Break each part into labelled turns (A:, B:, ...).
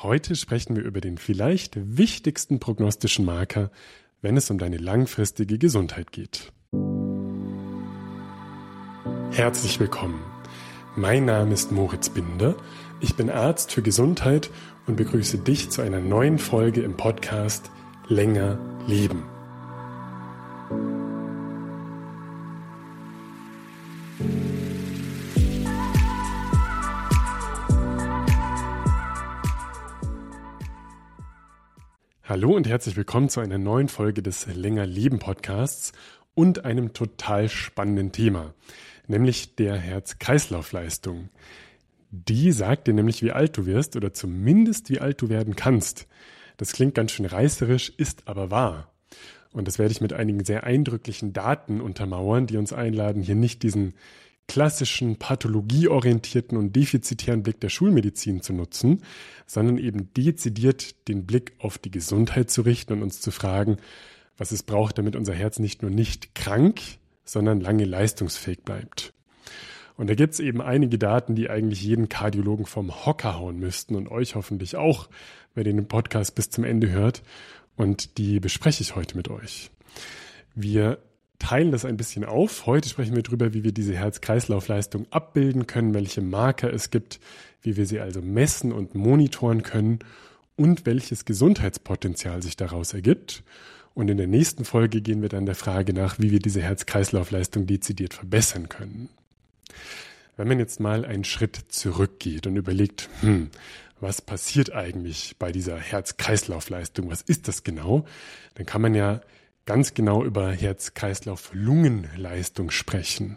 A: Heute sprechen wir über den vielleicht wichtigsten prognostischen Marker, wenn es um deine langfristige Gesundheit geht. Herzlich willkommen. Mein Name ist Moritz Binder. Ich bin Arzt für Gesundheit und begrüße dich zu einer neuen Folge im Podcast Länger leben. Hallo und herzlich willkommen zu einer neuen Folge des Länger Leben Podcasts und einem total spannenden Thema, nämlich der Herz-Kreislauf-Leistung. Die sagt dir nämlich, wie alt du wirst oder zumindest wie alt du werden kannst. Das klingt ganz schön reißerisch, ist aber wahr. Und das werde ich mit einigen sehr eindrücklichen Daten untermauern, die uns einladen, hier nicht diesen klassischen, pathologieorientierten und defizitären Blick der Schulmedizin zu nutzen, sondern eben dezidiert den Blick auf die Gesundheit zu richten und uns zu fragen, was es braucht, damit unser Herz nicht nur nicht krank, sondern lange leistungsfähig bleibt. Und da gibt es eben einige Daten, die eigentlich jeden Kardiologen vom Hocker hauen müssten und euch hoffentlich auch, wenn ihr den Podcast bis zum Ende hört. Und die bespreche ich heute mit euch. Wir teilen das ein bisschen auf. Heute sprechen wir darüber, wie wir diese Herz-Kreislauf-Leistung abbilden können, welche Marker es gibt, wie wir sie also messen und monitoren können und welches Gesundheitspotenzial sich daraus ergibt. Und in der nächsten Folge gehen wir dann der Frage nach, wie wir diese Herz-Kreislauf-Leistung dezidiert verbessern können. Wenn man jetzt mal einen Schritt zurückgeht und überlegt, was passiert eigentlich bei dieser Herz-Kreislauf-Leistung? Was ist das genau? Dann kann man ja ganz genau über Herz-Kreislauf-Lungenleistung sprechen.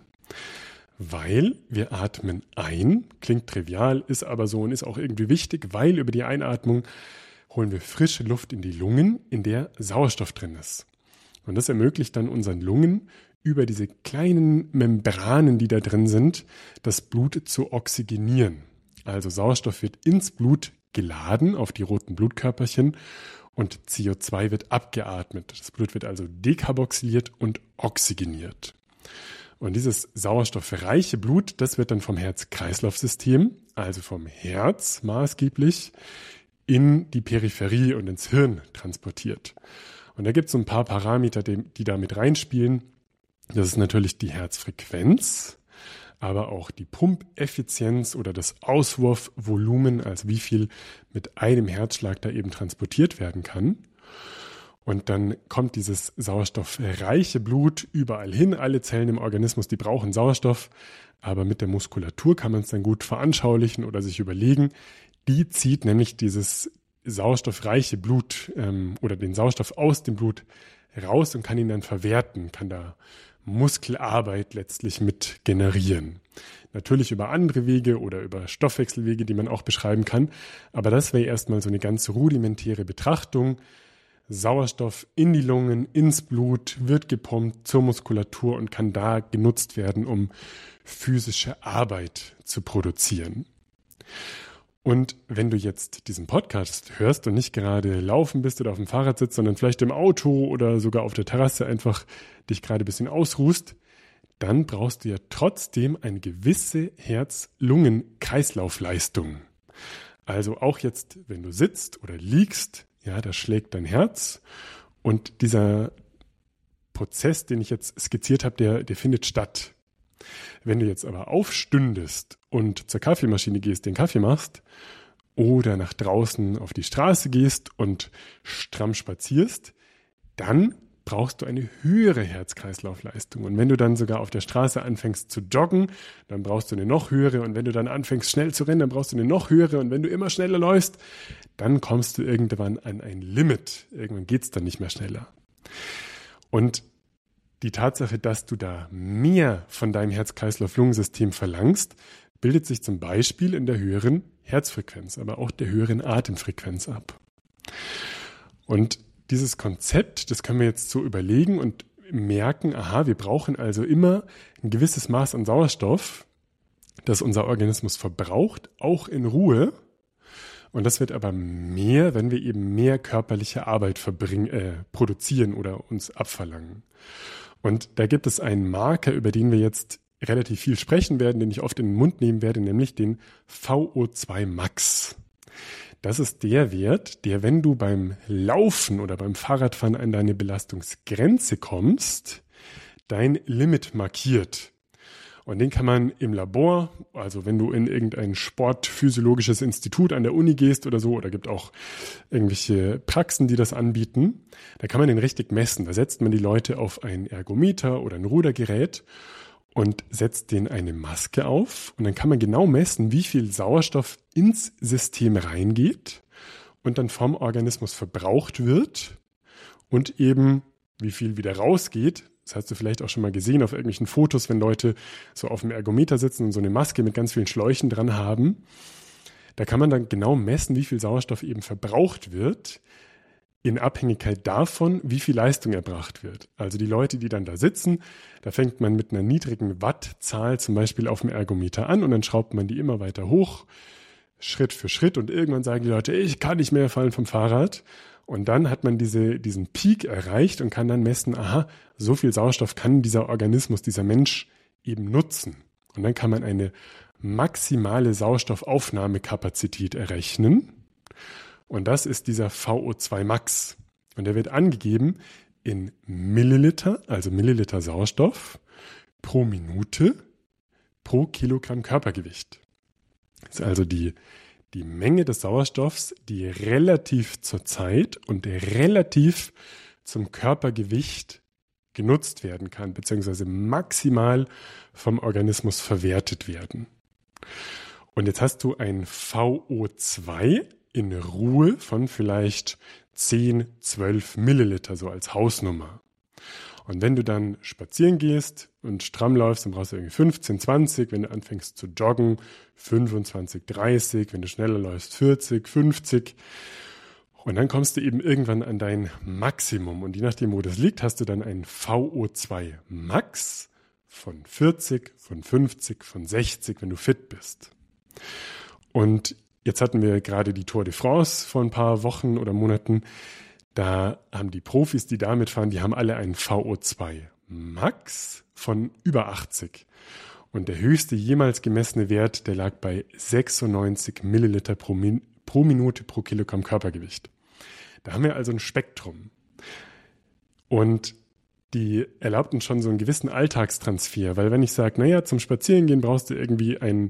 A: Weil wir atmen ein, klingt trivial, ist aber so und ist auch irgendwie wichtig, weil über die Einatmung holen wir frische Luft in die Lungen, in der Sauerstoff drin ist. Und das ermöglicht dann unseren Lungen, über diese kleinen Membranen, die da drin sind, das Blut zu oxygenieren. Also Sauerstoff wird ins Blut geladen auf die roten Blutkörperchen und CO2 wird abgeatmet. Das Blut wird also dekarboxyliert und oxygeniert. Und dieses sauerstoffreiche Blut, das wird dann vom Herz-Kreislauf-System, also vom Herz maßgeblich, in die Peripherie und ins Hirn transportiert. Und da gibt es so ein paar Parameter, die da mit reinspielen. Das ist natürlich die Herzfrequenz, aber auch die Pumpeffizienz oder das Auswurfvolumen, also wie viel mit einem Herzschlag da eben transportiert werden kann. Und dann kommt dieses sauerstoffreiche Blut überall hin. Alle Zellen im Organismus, die brauchen Sauerstoff, aber mit der Muskulatur kann man es dann gut veranschaulichen oder sich überlegen. Die zieht nämlich dieses sauerstoffreiche Blut oder den Sauerstoff aus dem Blut raus und kann ihn dann verwerten, kann da Muskelarbeit letztlich mit generieren. Natürlich über andere Wege oder über Stoffwechselwege, die man auch beschreiben kann. Aber das wäre erstmal so eine ganz rudimentäre Betrachtung. Sauerstoff in die Lungen, ins Blut, wird gepumpt zur Muskulatur und kann da genutzt werden, um physische Arbeit zu produzieren. Und wenn du jetzt diesen Podcast hörst und nicht gerade laufen bist oder auf dem Fahrrad sitzt, sondern vielleicht im Auto oder sogar auf der Terrasse einfach dich gerade ein bisschen ausruhst, dann brauchst du ja trotzdem eine gewisse Herz-Lungen-Kreislaufleistung. Also auch jetzt, wenn du sitzt oder liegst, ja, da schlägt dein Herz und dieser Prozess, den ich jetzt skizziert habe, der findet statt. Wenn du jetzt aber aufstündest und zur Kaffeemaschine gehst, den Kaffee machst oder nach draußen auf die Straße gehst und stramm spazierst, dann brauchst du eine höhere Herz-Kreislauf-Leistung. Und wenn du dann sogar auf der Straße anfängst zu joggen, dann brauchst du eine noch höhere. Und wenn du dann anfängst schnell zu rennen, dann brauchst du eine noch höhere. Und wenn du immer schneller läufst, dann kommst du irgendwann an ein Limit. Irgendwann geht es dann nicht mehr schneller. Und die Tatsache, dass du da mehr von deinem Herz-Kreislauf-Lungensystem verlangst, bildet sich zum Beispiel in der höheren Herzfrequenz, aber auch der höheren Atemfrequenz ab. Und dieses Konzept, das können wir jetzt so überlegen und merken, aha, wir brauchen also immer ein gewisses Maß an Sauerstoff, das unser Organismus verbraucht, auch in Ruhe. Und das wird aber mehr, wenn wir eben mehr körperliche Arbeit produzieren oder uns abverlangen. Und da gibt es einen Marker, über den wir jetzt relativ viel sprechen werden, den ich oft in den Mund nehmen werde, nämlich den VO2 Max. Das ist der Wert, der, wenn du beim Laufen oder beim Fahrradfahren an deine Belastungsgrenze kommst, dein Limit markiert. Und den kann man im Labor, also wenn du in irgendein sportphysiologisches Institut an der Uni gehst oder so, oder gibt auch irgendwelche Praxen, die das anbieten, da kann man den richtig messen. Da setzt man die Leute auf ein Ergometer oder ein Rudergerät und setzt denen eine Maske auf. Und dann kann man genau messen, wie viel Sauerstoff ins System reingeht und dann vom Organismus verbraucht wird und eben wie viel wieder rausgeht. Das hast du vielleicht auch schon mal gesehen auf irgendwelchen Fotos, wenn Leute so auf dem Ergometer sitzen und so eine Maske mit ganz vielen Schläuchen dran haben. Da kann man dann genau messen, wie viel Sauerstoff eben verbraucht wird, in Abhängigkeit davon, wie viel Leistung erbracht wird. Also die Leute, die dann da sitzen, da fängt man mit einer niedrigen Wattzahl zum Beispiel auf dem Ergometer an und dann schraubt man die immer weiter hoch, Schritt für Schritt, und irgendwann sagen die Leute, ich kann nicht mehr fallen vom Fahrrad. Und dann hat man diesen Peak erreicht und kann dann messen, aha, so viel Sauerstoff kann dieser Organismus, dieser Mensch eben nutzen. Und dann kann man eine maximale Sauerstoffaufnahmekapazität errechnen. Und das ist dieser VO2 Max. Und der wird angegeben in Milliliter, also Milliliter Sauerstoff pro Minute pro Kilogramm Körpergewicht. Das ist also die Menge des Sauerstoffs, die relativ zur Zeit und relativ zum Körpergewicht genutzt werden kann, beziehungsweise maximal vom Organismus verwertet werden. Und jetzt hast du ein VO2 in Ruhe von vielleicht 10, 12 Milliliter, so als Hausnummer. Und wenn du dann spazieren gehst und stramm läufst, dann brauchst du irgendwie 15, 20. Wenn du anfängst zu joggen, 25, 30. Wenn du schneller läufst, 40, 50. Und dann kommst du eben irgendwann an dein Maximum. Und je nachdem, wo das liegt, hast du dann ein VO2 Max von 40, von 50, von 60, wenn du fit bist. Und jetzt hatten wir gerade die Tour de France vor ein paar Wochen oder Monaten. Da haben die Profis, die damit fahren, die haben alle einen VO2 Max von über 80. Und der höchste jemals gemessene Wert, der lag bei 96 Milliliter pro Minute pro Kilogramm Körpergewicht. Da haben wir also ein Spektrum. Und die erlaubten schon so einen gewissen Alltagstransfer, weil wenn ich sage, naja, zum Spazierengehen brauchst du irgendwie ein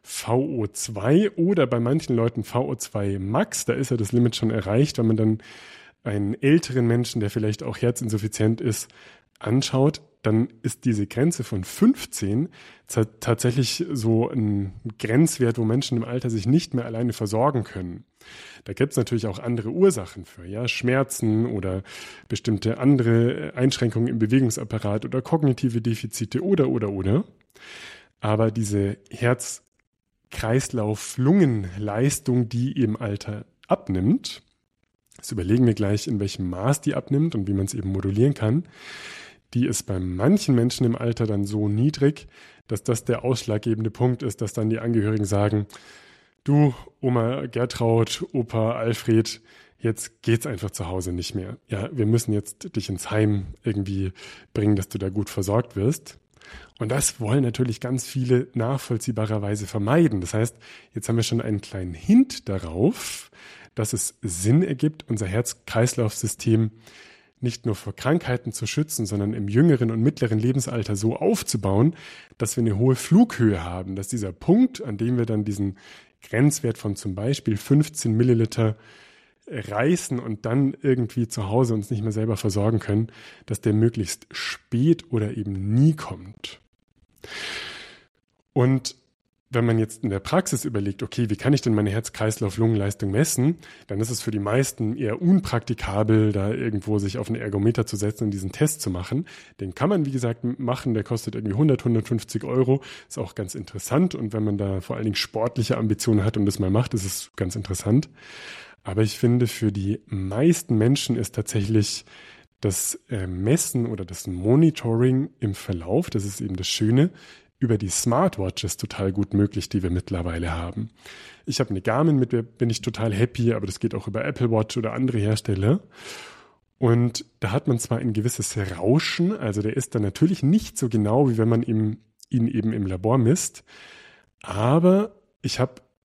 A: VO2 oder bei manchen Leuten VO2 Max, da ist ja das Limit schon erreicht, wenn man dann einen älteren Menschen, der vielleicht auch herzinsuffizient ist, anschaut, dann ist diese Grenze von 15 tatsächlich so ein Grenzwert, wo Menschen im Alter sich nicht mehr alleine versorgen können. Da gibt es natürlich auch andere Ursachen für, ja, Schmerzen oder bestimmte andere Einschränkungen im Bewegungsapparat oder kognitive Defizite oder. Aber diese Herz-Kreislauf-Lungenleistung, die im Alter abnimmt, das überlegen wir gleich, in welchem Maß die abnimmt und wie man es eben modulieren kann. Die ist bei manchen Menschen im Alter dann so niedrig, dass das der ausschlaggebende Punkt ist, dass dann die Angehörigen sagen, du, Oma Gertraud, Opa Alfred, jetzt geht's einfach zu Hause nicht mehr. Ja, wir müssen jetzt dich ins Heim irgendwie bringen, dass du da gut versorgt wirst. Und das wollen natürlich ganz viele nachvollziehbarerweise vermeiden. Das heißt, jetzt haben wir schon einen kleinen Hint darauf, dass es Sinn ergibt, unser Herz-Kreislauf-System nicht nur vor Krankheiten zu schützen, sondern im jüngeren und mittleren Lebensalter so aufzubauen, dass wir eine hohe Flughöhe haben, dass dieser Punkt, an dem wir dann diesen Grenzwert von zum Beispiel 15 Milliliter reißen und dann irgendwie zu Hause uns nicht mehr selber versorgen können, dass der möglichst spät oder eben nie kommt. Und wenn man jetzt in der Praxis überlegt, okay, wie kann ich denn meine Herz-Kreislauf-Lungenleistung messen, dann ist es für die meisten eher unpraktikabel, da irgendwo sich auf einen Ergometer zu setzen und diesen Test zu machen. Den kann man, wie gesagt, machen, der kostet irgendwie 150 €, ist auch ganz interessant, und wenn man da vor allen Dingen sportliche Ambitionen hat und das mal macht, ist es ganz interessant. Aber ich finde, für die meisten Menschen ist tatsächlich das Messen oder das Monitoring im Verlauf, das ist eben das Schöne, über die Smartwatches total gut möglich, die wir mittlerweile haben. Ich habe eine Garmin, mit der bin ich total happy, aber das geht auch über Apple Watch oder andere Hersteller. Und da hat man zwar ein gewisses Rauschen, also der ist dann natürlich nicht so genau, wie wenn man ihn eben im Labor misst, aber ich habe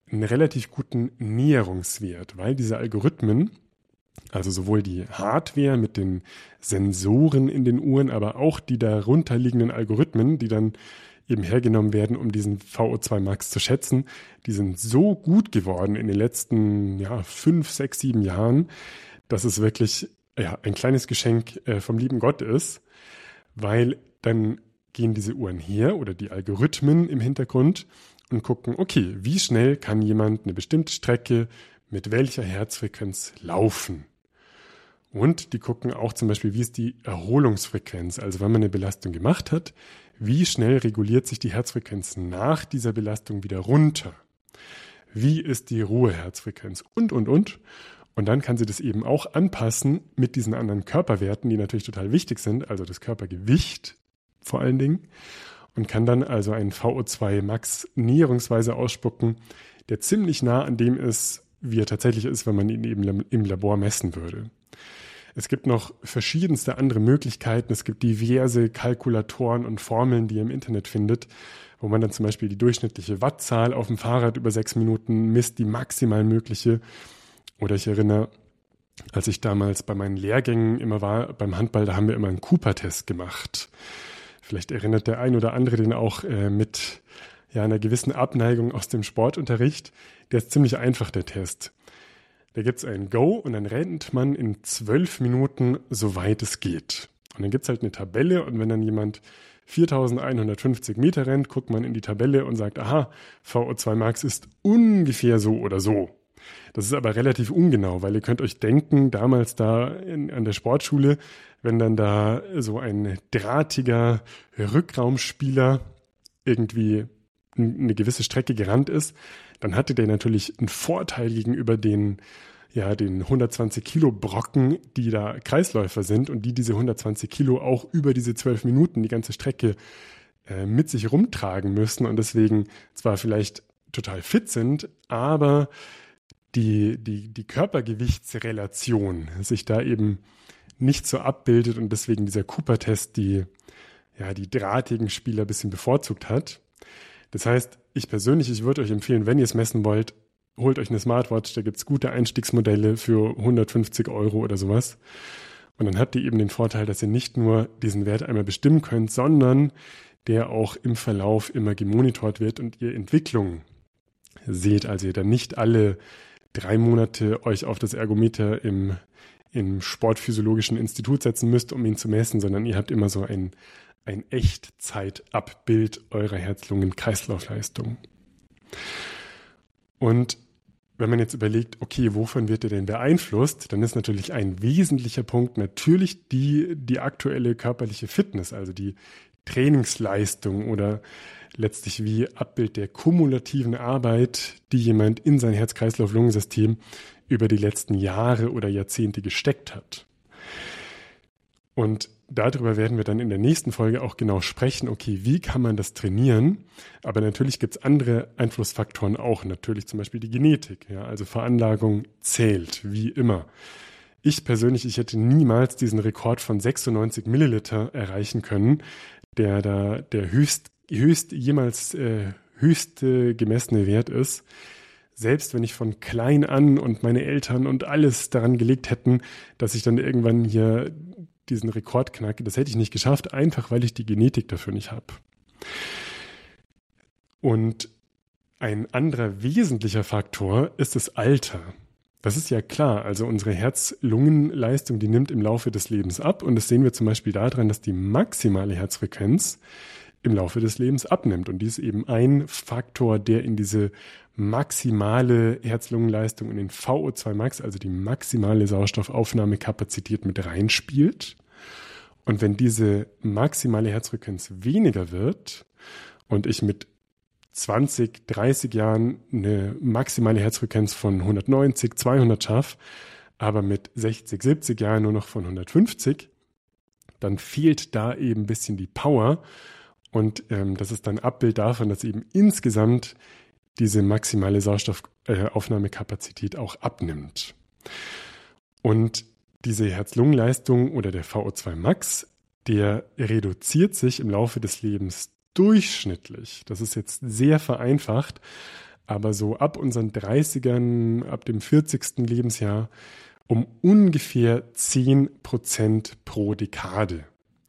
A: einen relativ guten Näherungswert, weil diese Algorithmen, also sowohl die Hardware mit den Sensoren in den Uhren, aber auch die darunter liegenden Algorithmen, die dann eben hergenommen werden, um diesen VO2 Max zu schätzen, die sind so gut geworden in den letzten 5, 6, 7 Jahren, dass es wirklich ein kleines Geschenk vom lieben Gott ist, weil dann gehen diese Uhren her oder die Algorithmen im Hintergrund und gucken, okay, wie schnell kann jemand eine bestimmte Strecke mit welcher Herzfrequenz laufen? Und die gucken auch zum Beispiel, wie ist die Erholungsfrequenz, also wenn man eine Belastung gemacht hat, wie schnell reguliert sich die Herzfrequenz nach dieser Belastung wieder runter? Wie ist die Ruheherzfrequenz? Und. Und dann kann sie das eben auch anpassen mit diesen anderen Körperwerten, die natürlich total wichtig sind, also das Körpergewicht vor allen Dingen, und kann dann also einen VO2 Max näherungsweise ausspucken, der ziemlich nah an dem ist, wie er tatsächlich ist, wenn man ihn eben im Labor messen würde. Es gibt noch verschiedenste andere Möglichkeiten. Es gibt diverse Kalkulatoren und Formeln, die ihr im Internet findet, wo man dann zum Beispiel die durchschnittliche Wattzahl auf dem Fahrrad über 6 Minuten misst, die maximal mögliche. Oder ich erinnere, als ich damals bei meinen Lehrgängen immer war, beim Handball, da haben wir immer einen Cooper-Test gemacht. Vielleicht erinnert der ein oder andere den auch mit einer gewissen Abneigung aus dem Sportunterricht. Der ist ziemlich einfach, der Test. Da gibt es ein Go und dann rennt man in 12 Minuten, soweit es geht. Und dann gibt es halt eine Tabelle und wenn dann jemand 4.150 Meter rennt, guckt man in die Tabelle und sagt, aha, VO2 Max ist ungefähr so oder so. Das ist aber relativ ungenau, weil ihr könnt euch denken, damals da an der Sportschule, wenn dann da so ein drahtiger Rückraumspieler irgendwie eine gewisse Strecke gerannt ist, dann hatte der natürlich einen Vorteil gegenüber den 120 Kilo Brocken, die da Kreisläufer sind und die diese 120 Kilo auch über diese 12 Minuten die ganze Strecke mit sich rumtragen müssen und deswegen zwar vielleicht total fit sind, aber die Körpergewichtsrelation sich da eben nicht so abbildet und deswegen dieser Cooper-Test die drahtigen Spieler ein bisschen bevorzugt hat. Das heißt, ich würde euch empfehlen, wenn ihr es messen wollt, holt euch eine Smartwatch, da gibt es gute Einstiegsmodelle für 150 € oder sowas. Und dann habt ihr eben den Vorteil, dass ihr nicht nur diesen Wert einmal bestimmen könnt, sondern der auch im Verlauf immer gemonitort wird und ihr Entwicklung seht. Also ihr dann nicht alle 3 Monate euch auf das Ergometer im Sportphysiologischen Institut setzen müsst, um ihn zu messen, sondern ihr habt immer so ein Echtzeitabbild eurer Herz-Lungen-Kreislaufleistung. Und wenn man jetzt überlegt, okay, wovon wird er denn beeinflusst, dann ist natürlich ein wesentlicher Punkt natürlich die aktuelle körperliche Fitness, also die Trainingsleistung oder letztlich wie Abbild der kumulativen Arbeit, die jemand in sein Herz-Kreislauf-Lungensystem über die letzten Jahre oder Jahrzehnte gesteckt hat. Und darüber werden wir dann in der nächsten Folge auch genau sprechen, okay, wie kann man das trainieren? Aber natürlich gibt es andere Einflussfaktoren auch, natürlich zum Beispiel die Genetik, also Veranlagung zählt, wie immer. Ich persönlich, hätte niemals diesen Rekord von 96 Milliliter erreichen können, der höchste gemessene Wert ist. Selbst wenn ich von klein an und meine Eltern und alles daran gelegt hätten, dass ich dann irgendwann hier diesen Rekord knacke, das hätte ich nicht geschafft, einfach weil ich die Genetik dafür nicht habe. Und ein anderer wesentlicher Faktor ist das Alter. Das ist ja klar, also unsere Herz-Lungen-Leistung, die nimmt im Laufe des Lebens ab und das sehen wir zum Beispiel daran, dass die maximale Herzfrequenz im Laufe des Lebens abnimmt und dies ist eben ein Faktor, der in diese maximale Herz-Lungen-Leistung in den VO2 Max, also die maximale Sauerstoffaufnahmekapazität mit reinspielt. Und wenn diese maximale Herzfrequenz weniger wird und ich mit 20, 30 Jahren eine maximale Herzfrequenz von 190, 200 schaffe, aber mit 60, 70 Jahren nur noch von 150, dann fehlt da eben ein bisschen die Power und das ist dann Abbild davon, dass eben insgesamt diese maximale Sauerstoffaufnahmekapazität auch abnimmt. Und diese Herz-Lungen-Leistung oder der VO2 Max, der reduziert sich im Laufe des Lebens durchschnittlich. Das ist jetzt sehr vereinfacht, aber so ab unseren 30ern, ab dem 40. Lebensjahr um ungefähr 10% pro Dekade.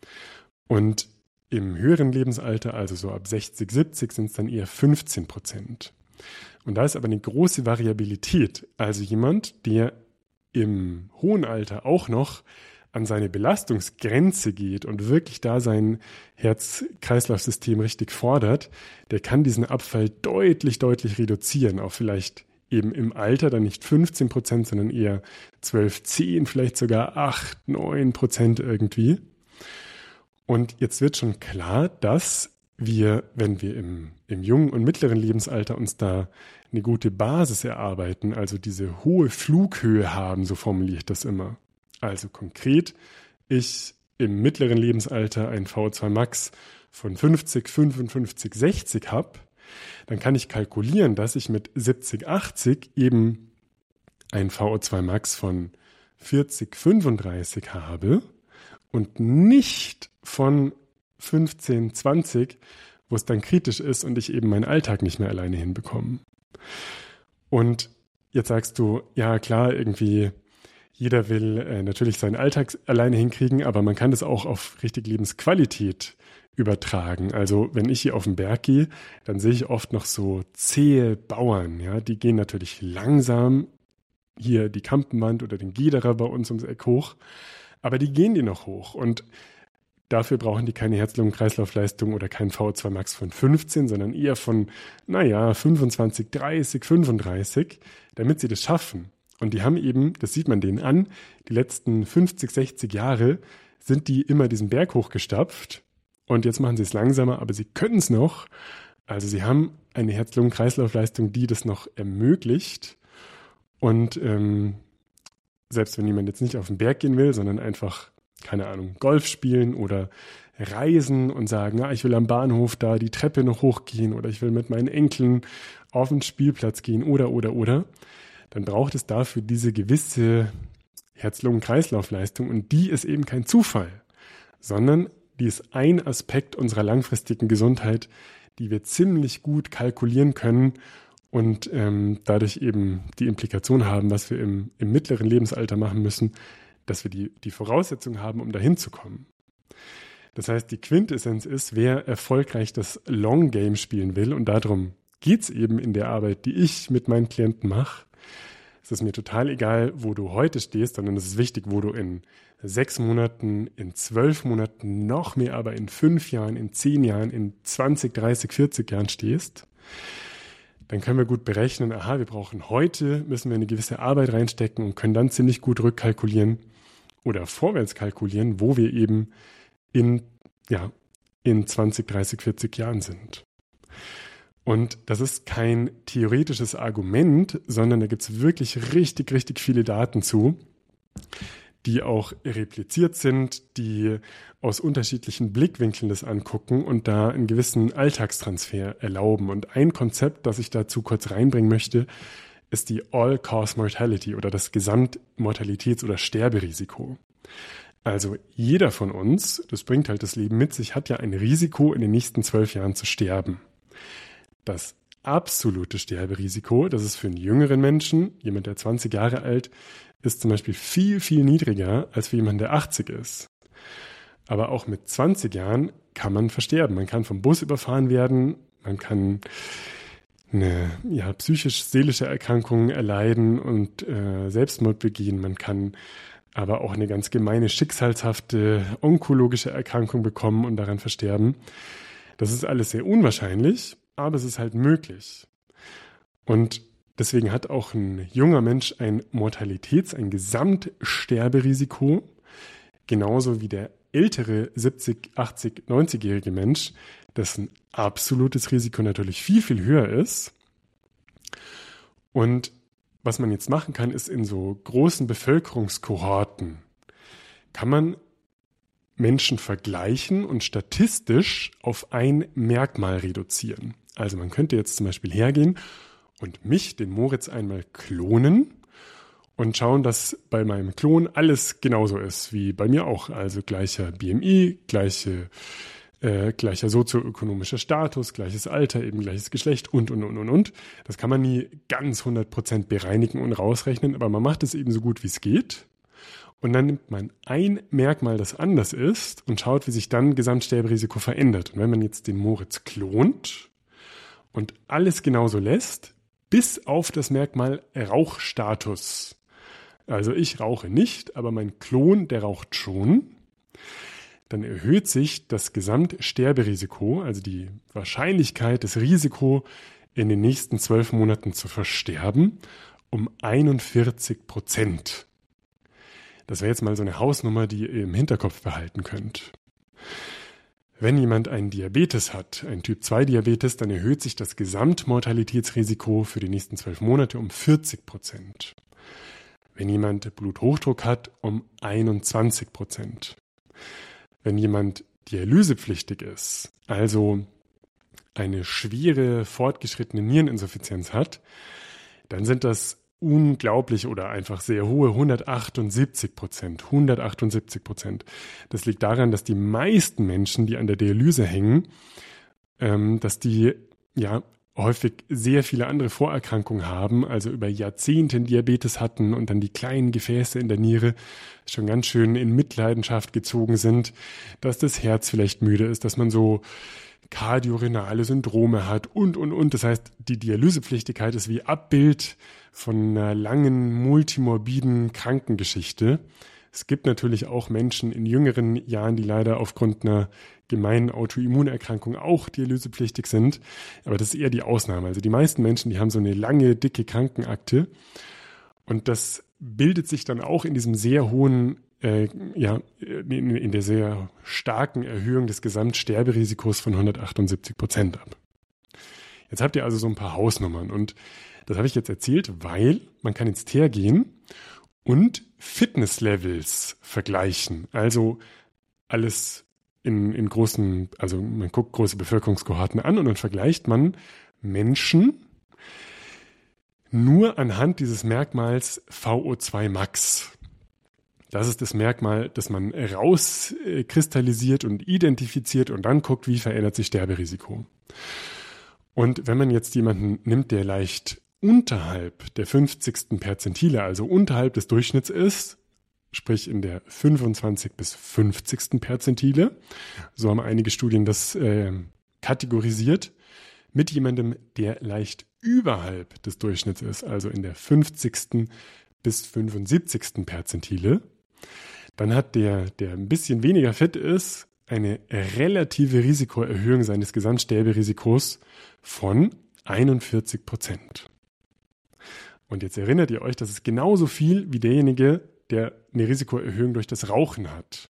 A: Und im höheren Lebensalter, also so ab 60, 70, sind es dann eher 15%. Und da ist aber eine große Variabilität. Also jemand, der im hohen Alter auch noch an seine Belastungsgrenze geht und wirklich da sein Herz-Kreislauf-System richtig fordert, der kann diesen Abfall deutlich, deutlich reduzieren, auf vielleicht eben im Alter dann nicht 15%, sondern eher 12, 10, vielleicht sogar 8, 9% irgendwie. Und jetzt wird schon klar, dass wir, wenn wir im jungen und mittleren Lebensalter uns da eine gute Basis erarbeiten, also diese hohe Flughöhe haben, so formuliere ich das immer. Also konkret, ich im mittleren Lebensalter ein VO2 Max von 50, 55, 60 habe, dann kann ich kalkulieren, dass ich mit 70, 80 eben ein VO2 Max von 40, 35 habe und nicht von 15, 20, wo es dann kritisch ist und ich eben meinen Alltag nicht mehr alleine hinbekomme. Und jetzt sagst du, ja klar, irgendwie jeder will natürlich seinen Alltag alleine hinkriegen, aber man kann das auch auf richtig Lebensqualität übertragen. Also wenn ich hier auf den Berg gehe, dann sehe ich oft noch so zähe Bauern, ja, die gehen natürlich langsam hier die Kampenwand oder den Giederer bei uns ums Eck hoch, aber die gehen die noch hoch und dafür brauchen die keine Herz-Lungen-Kreislauf-Leistung oder kein VO2 Max von 15, sondern eher von, 25, 30, 35, damit sie das schaffen. Und die haben eben, das sieht man denen an, die letzten 50, 60 Jahre sind die immer diesen Berg hochgestapft. Und jetzt machen sie es langsamer, aber sie können es noch. Also sie haben eine Herz-Lungen-Kreislauf-Leistung, die das noch ermöglicht. Und selbst wenn jemand jetzt nicht auf den Berg gehen will, sondern einfach, keine Ahnung, Golf spielen oder reisen und sagen, ich will am Bahnhof da die Treppe noch hochgehen oder ich will mit meinen Enkeln auf den Spielplatz gehen oder, dann braucht es dafür diese gewisse Herz-Lungen-Kreislauf-Leistung und die ist eben kein Zufall, sondern die ist ein Aspekt unserer langfristigen Gesundheit, die wir ziemlich gut kalkulieren können und dadurch eben die Implikation haben, was wir im mittleren Lebensalter machen müssen, dass wir die Voraussetzung haben, um dahin zu kommen. Das heißt, die Quintessenz ist, wer erfolgreich das Long Game spielen will, und darum geht es eben in der Arbeit, die ich mit meinen Klienten mache. Es ist mir total egal, wo du heute stehst, sondern es ist wichtig, wo du in 6 Monaten, in 12 Monaten, noch mehr aber in 5 Jahren, in 10 Jahren, in 20, 30, 40 Jahren stehst. Dann können wir gut berechnen, wir brauchen heute, müssen wir eine gewisse Arbeit reinstecken und können dann ziemlich gut rückkalkulieren oder vorwärts kalkulieren, wo wir eben in 20, 30, 40 Jahren sind. Und das ist kein theoretisches Argument, sondern da gibt es wirklich richtig, richtig viele Daten zu, die auch repliziert sind, die aus unterschiedlichen Blickwinkeln das angucken und da einen gewissen Alltagstransfer erlauben. Und ein Konzept, das ich dazu kurz reinbringen möchte, ist die All-Cause Mortality oder das Gesamtmortalitäts- oder Sterberisiko. Also jeder von uns, das bringt halt das Leben mit sich, hat ja ein Risiko, in den nächsten 12 Jahren zu sterben. Das absolute Sterberisiko, das ist für einen jüngeren Menschen, jemand, der 20 Jahre alt ist, zum Beispiel viel, viel niedriger als für jemanden, der 80 ist. Aber auch mit 20 Jahren kann man versterben. Man kann vom Bus überfahren werden, man kann eine psychisch-seelische Erkrankung erleiden und Selbstmord begehen. Man kann aber auch eine ganz gemeine, schicksalshafte, onkologische Erkrankung bekommen und daran versterben. Das ist alles sehr unwahrscheinlich, aber es ist halt möglich. Und deswegen hat auch ein junger Mensch ein Gesamtsterberisiko, genauso wie der ältere 70, 80, 90-jährige Mensch, dessen absolutes Risiko natürlich viel, viel höher ist. Und was man jetzt machen kann, ist in so großen Bevölkerungskohorten, kann man Menschen vergleichen und statistisch auf ein Merkmal reduzieren. Also man könnte jetzt zum Beispiel hergehen und mich, den Moritz, einmal klonen und schauen, dass bei meinem Klon alles genauso ist wie bei mir auch. Also gleicher BMI, gleiche gleicher sozioökonomischer Status, gleiches Alter, eben gleiches Geschlecht und. Das kann man nie ganz 100% bereinigen und rausrechnen, aber man macht es eben so gut, wie es geht. Und dann nimmt man ein Merkmal, das anders ist und schaut, wie sich dann Gesamtsterberisiko verändert. Und wenn man jetzt den Moritz klont und alles genauso lässt, bis auf das Merkmal Rauchstatus. Also ich rauche nicht, aber mein Klon, der raucht schon. Dann erhöht sich das Gesamtsterberisiko, also die Wahrscheinlichkeit, das Risiko, in den nächsten 12 Monaten zu versterben, um 41%. Das wäre jetzt mal so eine Hausnummer, die ihr im Hinterkopf behalten könnt. Wenn jemand einen Diabetes hat, einen Typ-2-Diabetes, dann erhöht sich das Gesamtmortalitätsrisiko für die nächsten 12 Monate um 40%. Wenn jemand Bluthochdruck hat, um 21%. Wenn jemand dialysepflichtig ist, also eine schwere, fortgeschrittene Niereninsuffizienz hat, dann sind das unglaublich oder einfach sehr hohe 178%. 178%. Das liegt daran, dass die meisten Menschen, die an der Dialyse hängen, dass die häufig sehr viele andere Vorerkrankungen haben, also über Jahrzehnte Diabetes hatten und dann die kleinen Gefäße in der Niere schon ganz schön in Mitleidenschaft gezogen sind, dass das Herz vielleicht müde ist, dass man so kardiorenale Syndrome hat und. Das heißt, die Dialysepflichtigkeit ist wie Abbild von einer langen, multimorbiden Krankengeschichte. Es gibt natürlich auch Menschen in jüngeren Jahren, die leider aufgrund einer gemeinen Autoimmunerkrankung auch dialysepflichtig sind. Aber das ist eher die Ausnahme. Also die meisten Menschen, die haben so eine lange, dicke Krankenakte. Und das bildet sich dann auch in diesem sehr hohen, in der sehr starken Erhöhung des Gesamtsterberisikos von 178% ab. Jetzt habt ihr also so ein paar Hausnummern. Und das habe ich jetzt erzählt, weil man kann jetzt hergehen und Fitnesslevels vergleichen. Also alles in großen, also man guckt große Bevölkerungskohorten an und dann vergleicht man Menschen nur anhand dieses Merkmals VO2 Max. Das ist das Merkmal, das man rauskristallisiert und identifiziert und dann guckt, wie verändert sich Sterberisiko. Und wenn man jetzt jemanden nimmt, der leicht unterhalb der 50. Perzentile, also unterhalb des Durchschnitts ist, sprich in der 25. bis 50. Perzentile, so haben einige Studien das kategorisiert, mit jemandem, der leicht überhalb des Durchschnitts ist, also in der 50. bis 75. Perzentile, dann hat der ein bisschen weniger fit ist, eine relative Risikoerhöhung seines Gesamtsterberisikos von 41%. Und jetzt erinnert ihr euch, das ist genauso viel wie derjenige, der eine Risikoerhöhung durch das Rauchen hat.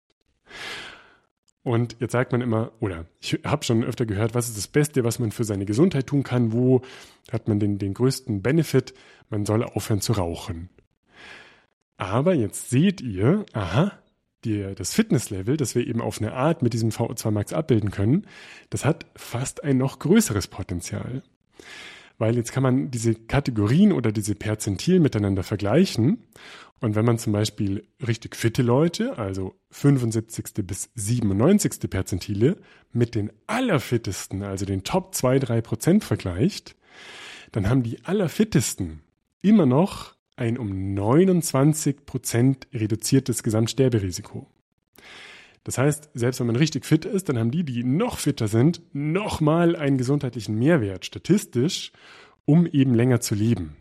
A: Und jetzt sagt man immer, oder ich habe schon öfter gehört, was ist das Beste, was man für seine Gesundheit tun kann, wo hat man den größten Benefit, man soll aufhören zu rauchen. Aber jetzt seht ihr, das Fitnesslevel, das wir eben auf eine Art mit diesem VO2 Max abbilden können, das hat fast ein noch größeres Potenzial. Weil jetzt kann man diese Kategorien oder diese Perzentil miteinander vergleichen. Und wenn man zum Beispiel richtig fitte Leute, also 75. bis 97. Perzentile, mit den allerfittesten, also den Top 2-3% vergleicht, dann haben die allerfittesten immer noch ein um 29% reduziertes Gesamtsterberisiko. Das heißt, selbst wenn man richtig fit ist, dann haben die noch fitter sind, nochmal einen gesundheitlichen Mehrwert statistisch, um eben länger zu leben.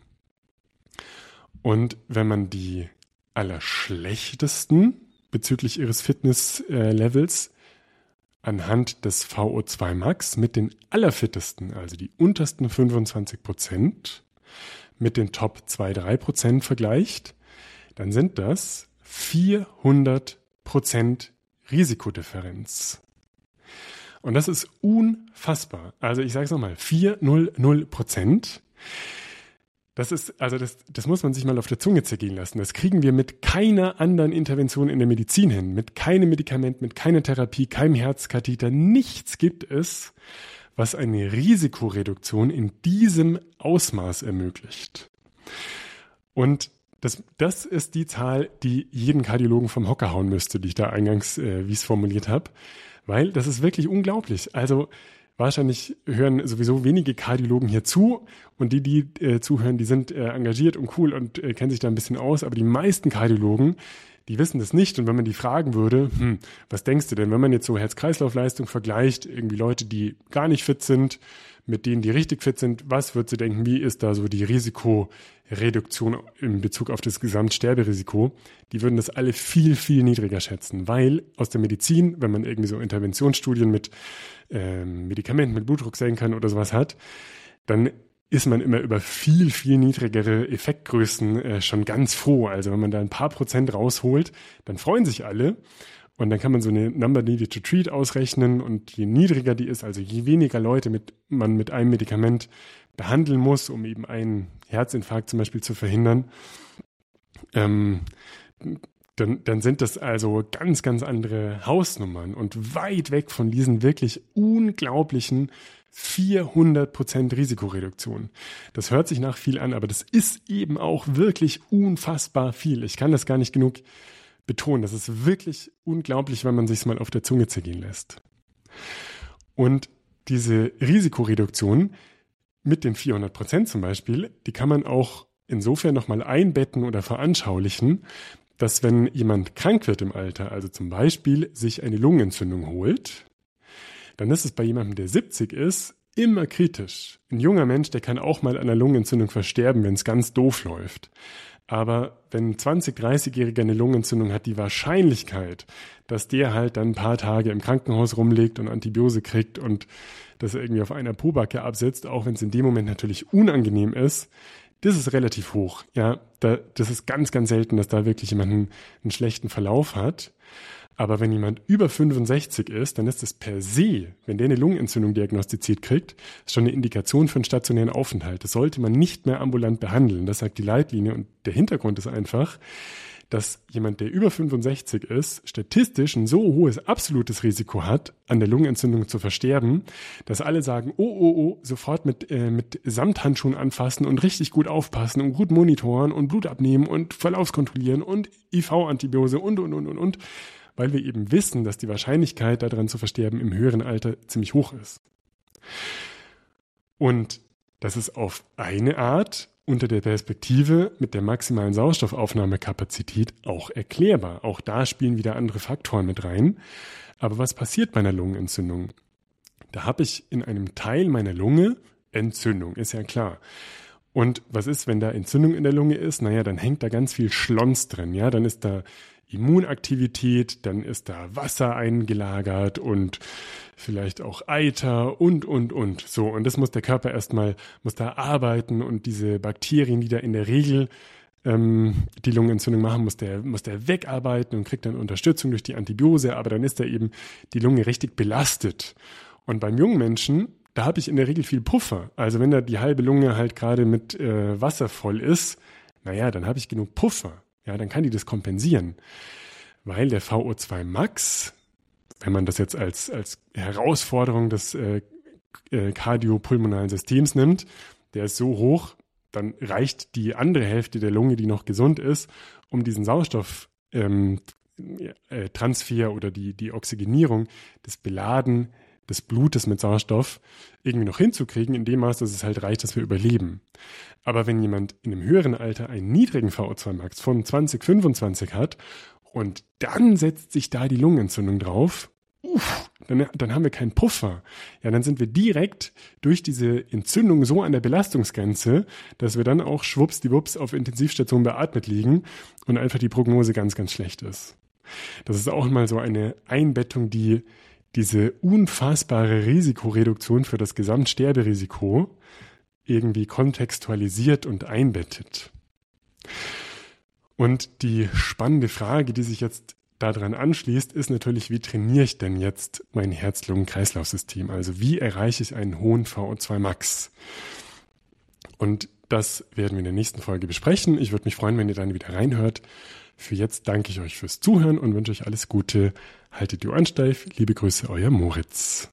A: Und wenn man die Allerschlechtesten bezüglich ihres Fitnesslevels anhand des VO2 Max mit den Allerfittesten, also die untersten 25%, mit den Top 2-3% vergleicht, dann sind das 400% Risikodifferenz. Und das ist unfassbar. Also ich sage es nochmal, 400%. Das muss man sich mal auf der Zunge zergehen lassen. Das kriegen wir mit keiner anderen Intervention in der Medizin hin. Mit keinem Medikament, mit keiner Therapie, keinem Herzkatheter. Nichts gibt es, was eine Risikoreduktion in diesem Ausmaß ermöglicht. Und das ist die Zahl, die jeden Kardiologen vom Hocker hauen müsste, die ich da eingangs, wie ich es formuliert habe. Weil das ist wirklich unglaublich. Also wahrscheinlich hören sowieso wenige Kardiologen hier zu und die zuhören, die sind engagiert und cool und kennen sich da ein bisschen aus. Aber die meisten Kardiologen, die wissen das nicht. Und wenn man die fragen würde, was denkst du denn, wenn man jetzt so Herz-Kreislauf-Leistung vergleicht, irgendwie Leute, die gar nicht fit sind, mit denen, die richtig fit sind, was würdest du denken, wie ist da so die Risikoreduktion in Bezug auf das Gesamtsterberisiko? Die würden das alle viel, viel niedriger schätzen, weil aus der Medizin, wenn man irgendwie so Interventionsstudien mit Medikamenten, mit Blutdrucksenkern oder sowas hat, dann ist man immer über viel, viel niedrigere Effektgrößen schon ganz froh. Also wenn man da ein paar Prozent rausholt, dann freuen sich alle. Und dann kann man so eine Number Needed to Treat ausrechnen und je niedriger die ist, also je weniger Leute man mit einem Medikament behandeln muss, um eben einen Herzinfarkt zum Beispiel zu verhindern, dann sind das also ganz, ganz andere Hausnummern und weit weg von diesen wirklich unglaublichen 400% Risikoreduktion. Das hört sich nach viel an, aber das ist eben auch wirklich unfassbar viel. Ich kann das gar nicht genug betonen. Das ist wirklich unglaublich, wenn man sich es mal auf der Zunge zergehen lässt. Und diese Risikoreduktion mit den 400% zum Beispiel, die kann man auch insofern nochmal einbetten oder veranschaulichen, dass wenn jemand krank wird im Alter, also zum Beispiel sich eine Lungenentzündung holt, dann ist es bei jemandem, der 70 ist, immer kritisch. Ein junger Mensch, der kann auch mal an einer Lungenentzündung versterben, wenn es ganz doof läuft. Aber wenn ein 20-, 30-Jähriger eine Lungenentzündung hat, die Wahrscheinlichkeit, dass der halt dann ein paar Tage im Krankenhaus rumliegt und Antibiose kriegt und das irgendwie auf einer Pobacke absitzt, auch wenn es in dem Moment natürlich unangenehm ist, das ist relativ hoch. Ja, das ist ganz, ganz selten, dass da wirklich jemand einen schlechten Verlauf hat. Aber wenn jemand über 65 ist, dann ist es per se, wenn der eine Lungenentzündung diagnostiziert kriegt, schon eine Indikation für einen stationären Aufenthalt. Das sollte man nicht mehr ambulant behandeln. Das sagt die Leitlinie. Und der Hintergrund ist einfach, dass jemand, der über 65 ist, statistisch ein so hohes absolutes Risiko hat, an der Lungenentzündung zu versterben, dass alle sagen, oh, sofort mit Samthandschuhen anfassen und richtig gut aufpassen und gut monitoren und Blut abnehmen und Verlaufskontrollieren und IV-Antibiose und. Weil wir eben wissen, dass die Wahrscheinlichkeit, daran zu versterben, im höheren Alter ziemlich hoch ist. Und das ist auf eine Art unter der Perspektive mit der maximalen Sauerstoffaufnahmekapazität auch erklärbar. Auch da spielen wieder andere Faktoren mit rein. Aber was passiert bei einer Lungenentzündung? Da habe ich in einem Teil meiner Lunge Entzündung, ist ja klar. Und was ist, wenn da Entzündung in der Lunge ist? Naja, dann hängt da ganz viel Schlons drin. Ja, dann ist da Immunaktivität, dann ist da Wasser eingelagert und vielleicht auch Eiter und. So, und das muss der Körper muss da arbeiten und diese Bakterien, die da in der Regel die Lungenentzündung machen, muss der wegarbeiten und kriegt dann Unterstützung durch die Antibiose, aber dann ist da eben die Lunge richtig belastet. Und beim jungen Menschen, da habe ich in der Regel viel Puffer. Also wenn da die halbe Lunge halt gerade mit Wasser voll ist, naja, dann habe ich genug Puffer. Ja, dann kann die das kompensieren, weil der VO2 Max, wenn man das jetzt als Herausforderung des kardiopulmonalen Systems nimmt, der ist so hoch, dann reicht die andere Hälfte der Lunge, die noch gesund ist, um diesen Sauerstofftransfer oder die Oxygenierung, das Beladen des Blutes mit Sauerstoff irgendwie noch hinzukriegen, in dem Maß, dass es halt reicht, dass wir überleben. Aber wenn jemand in einem höheren Alter einen niedrigen VO2 Max von 20, 25 hat und dann setzt sich da die Lungenentzündung drauf, dann haben wir keinen Puffer. Ja, dann sind wir direkt durch diese Entzündung so an der Belastungsgrenze, dass wir dann auch schwuppsdiwupps auf Intensivstation beatmet liegen und einfach die Prognose ganz, ganz schlecht ist. Das ist auch mal so eine Einbettung, die diese unfassbare Risikoreduktion für das Gesamtsterberisiko irgendwie kontextualisiert und einbettet. Und die spannende Frage, die sich jetzt daran anschließt, ist natürlich, wie trainiere ich denn jetzt mein Herz-Lungen-Kreislauf-System? Also wie erreiche ich einen hohen VO2 Max? Und das werden wir in der nächsten Folge besprechen. Ich würde mich freuen, wenn ihr dann wieder reinhört. Für jetzt danke ich euch fürs Zuhören und wünsche euch alles Gute. Haltet die Ohren steif. Liebe Grüße, euer Moritz.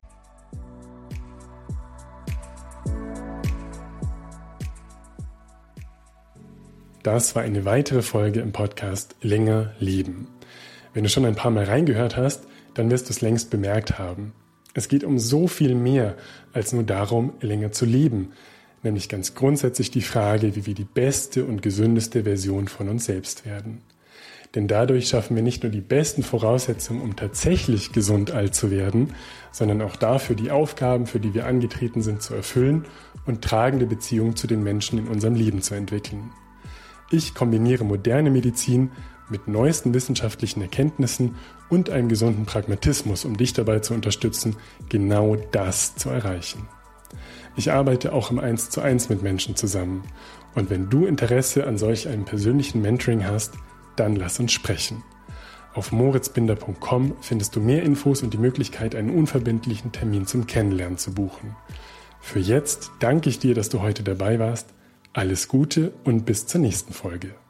A: Das war eine weitere Folge im Podcast Länger leben. Wenn du schon ein paar Mal reingehört hast, dann wirst du es längst bemerkt haben. Es geht um so viel mehr als nur darum, länger zu leben, nämlich ganz grundsätzlich die Frage, wie wir die beste und gesündeste Version von uns selbst werden. Denn dadurch schaffen wir nicht nur die besten Voraussetzungen, um tatsächlich gesund alt zu werden, sondern auch dafür, die Aufgaben, für die wir angetreten sind, zu erfüllen und tragende Beziehungen zu den Menschen in unserem Leben zu entwickeln. Ich kombiniere moderne Medizin mit neuesten wissenschaftlichen Erkenntnissen und einem gesunden Pragmatismus, um dich dabei zu unterstützen, genau das zu erreichen. Ich arbeite auch im 1:1 mit Menschen zusammen. Und wenn du Interesse an solch einem persönlichen Mentoring hast, dann lass uns sprechen. Auf moritzbinder.com findest du mehr Infos und die Möglichkeit, einen unverbindlichen Termin zum Kennenlernen zu buchen. Für jetzt danke ich dir, dass du heute dabei warst. Alles Gute und bis zur nächsten Folge.